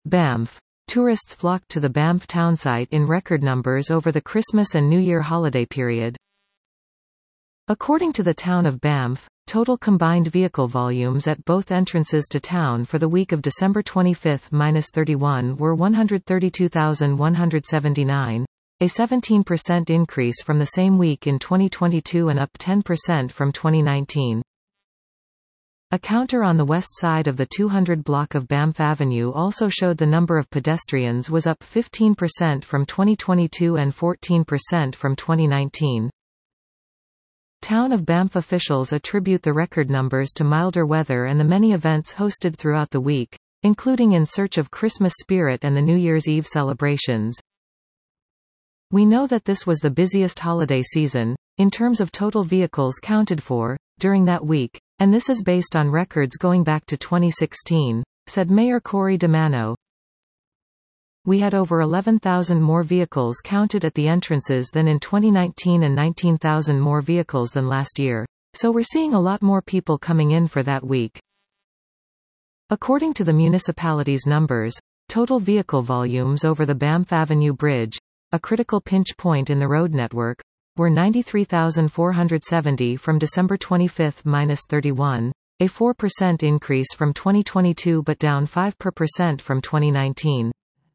Banff. Tourists flocked to the Banff townsite in record numbers over the Christmas and New Year holiday period. According to the town of Banff, total combined vehicle volumes at both entrances to town for the week of December 25–31 were 132,179, a 17% increase from the same week in 2022 and up 10% from 2019. A counter on the west side of the 200 block of Banff Avenue also showed the number of pedestrians was up 15% from 2022 and 14% from 2019. Town of Banff officials attribute the record numbers to milder weather and the many events hosted throughout the week, including In Search of Christmas Spirit and the New Year's Eve celebrations. We know that this was the busiest holiday season, in terms of total vehicles counted for, during that week, and this is based on records going back to 2016, said Mayor Corey DeMano. We had over 11,000 more vehicles counted at the entrances than in 2019 and 19,000 more vehicles than last year, so we're seeing a lot more people coming in for that week. According to the municipality's numbers, total vehicle volumes over the Banff Avenue Bridge, a critical pinch point in the road network, were 93,470 from December 25–31, a 4% increase from 2022 but down 5% from 2019.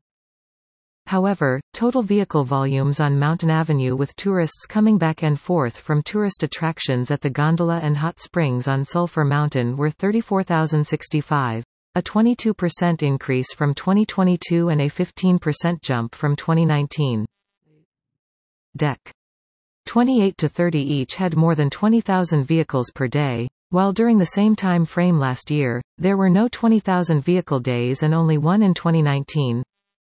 However, total vehicle volumes on Mountain Avenue with tourists coming back and forth from tourist attractions at the Gondola and Hot Springs on Sulphur Mountain were 34,065, a 22% increase from 2022 and a 15% jump from 2019. Deck 28 to 30 each had more than 20,000 vehicles per day, while during the same time frame last year, there were no 20,000 vehicle days and only one in 2019.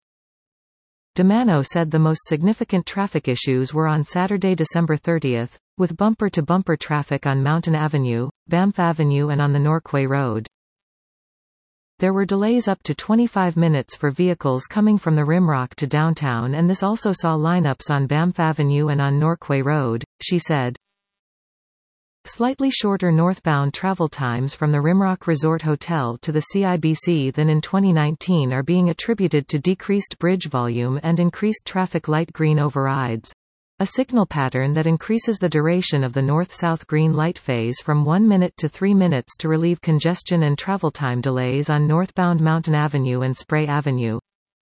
DeMano said the most significant traffic issues were on Saturday, December 30, with bumper-to-bumper traffic on Mountain Avenue, Banff Avenue and on the Norquay Road. There were delays up to 25 minutes for vehicles coming from the Rimrock to downtown, and this also saw lineups on Banff Avenue and on Norquay Road, she said. Slightly shorter northbound travel times from the Rimrock Resort Hotel to the CIBC than in 2019 are being attributed to decreased bridge volume and increased traffic light green overrides, a signal pattern that increases the duration of the north-south green light phase from 1 minute to 3 minutes to relieve congestion and travel time delays on northbound Mountain Avenue and Spray Avenue.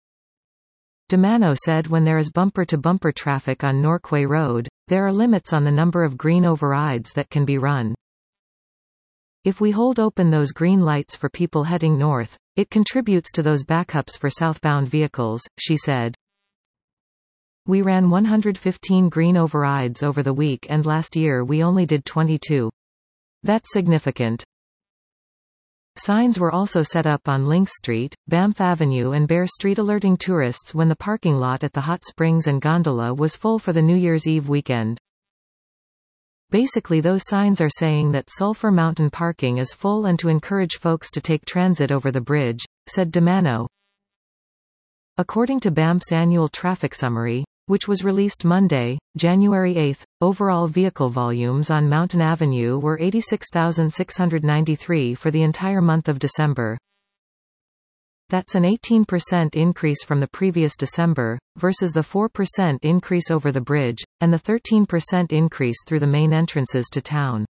DeMano said when there is bumper-to-bumper traffic on Norquay Road, there are limits on the number of green overrides that can be run. If we hold open those green lights for people heading north, it contributes to those backups for southbound vehicles, she said. We ran 115 green overrides over the week and last year we only did 22. That's significant. Signs were also set up on Lynx Street, Banff Avenue and Bear Street alerting tourists when the parking lot at the Hot Springs and Gondola was full for the New Year's Eve weekend. Basically those signs are saying that Sulphur Mountain parking is full and to encourage folks to take transit over the bridge, said DeMano. According to Banff's annual traffic summary, which was released Monday, January 8, overall vehicle volumes on Mountain Avenue were 86,693 for the entire month of December. That's an 18% increase from the previous December, versus the 4% increase over the bridge, and the 13% increase through the main entrances to town.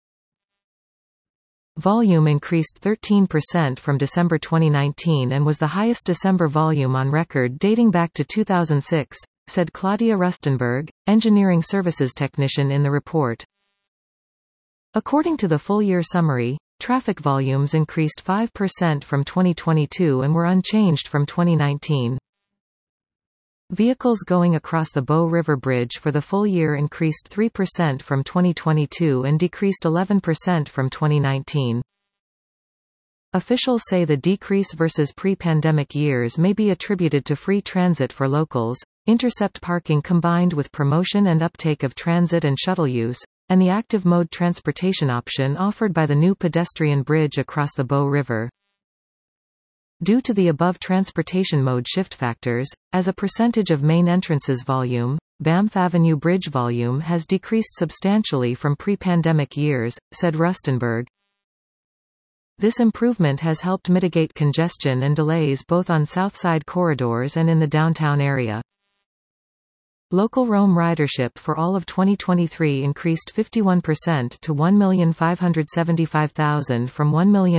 Volume increased 13% from December 2019 and was the highest December volume on record dating back to 2006, said Claudia Rustenberg, engineering services technician in the report. According to the full-year summary, traffic volumes increased 5% from 2022 and were unchanged from 2019. Vehicles going across the Bow River Bridge for the full year increased 3% from 2022 and decreased 11% from 2019. Officials say the decrease versus pre-pandemic years may be attributed to free transit for locals, intercept parking combined with promotion and uptake of transit and shuttle use, and the active mode transportation option offered by the new pedestrian bridge across the Bow River. Due to the above transportation mode shift factors, as a percentage of main entrances volume, Banff Avenue Bridge volume has decreased substantially from pre-pandemic years, said Rustenberg. This improvement has helped mitigate congestion and delays both on Southside corridors and in the downtown area. Local Rome ridership for all of 2023 increased 51% to 1,575,000 from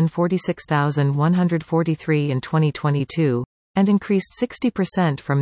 1,046,143 in 2022, and increased 60% from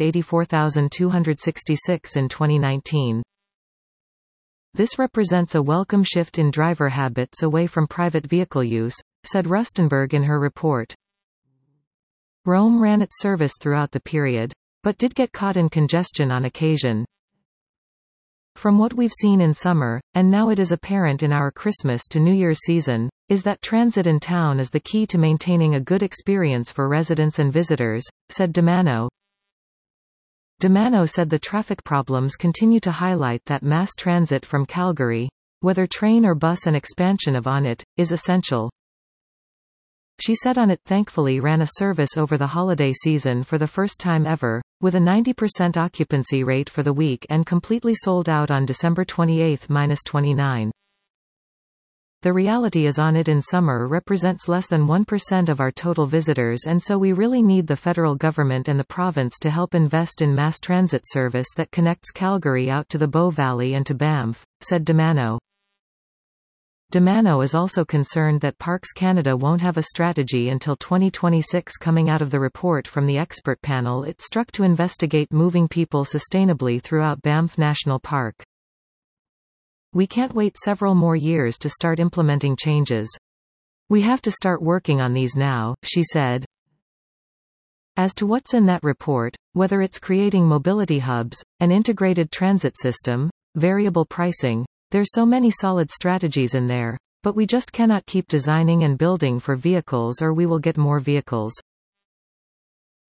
984,266 in 2019. This represents a welcome shift in driver habits away from private vehicle use, said Rustenberg in her report. Rome ran its service throughout the period, but did get caught in congestion on occasion. From what we've seen in summer, and now it is apparent in our Christmas to New Year's season, is that transit in town is the key to maintaining a good experience for residents and visitors, said DiManno. DiManno said the traffic problems continue to highlight that mass transit from Calgary, whether train or bus and expansion of ONIT, is essential. She said ONIT thankfully ran a service over the holiday season for the first time ever, with a 90% occupancy rate for the week and completely sold out on December 28-29. The reality is ONIT in summer represents less than 1% of our total visitors, and so we really need the federal government and the province to help invest in mass transit service that connects Calgary out to the Bow Valley and to Banff, said DiManno. DiManno is also concerned that Parks Canada won't have a strategy until 2026. Coming out of the report from the expert panel it struck to investigate moving people sustainably throughout Banff National Park. We can't wait several more years to start implementing changes. We have to start working on these now, she said. As to what's in that report, whether it's creating mobility hubs, an integrated transit system, variable pricing, there's so many solid strategies in there, but we just cannot keep designing and building for vehicles or we will get more vehicles.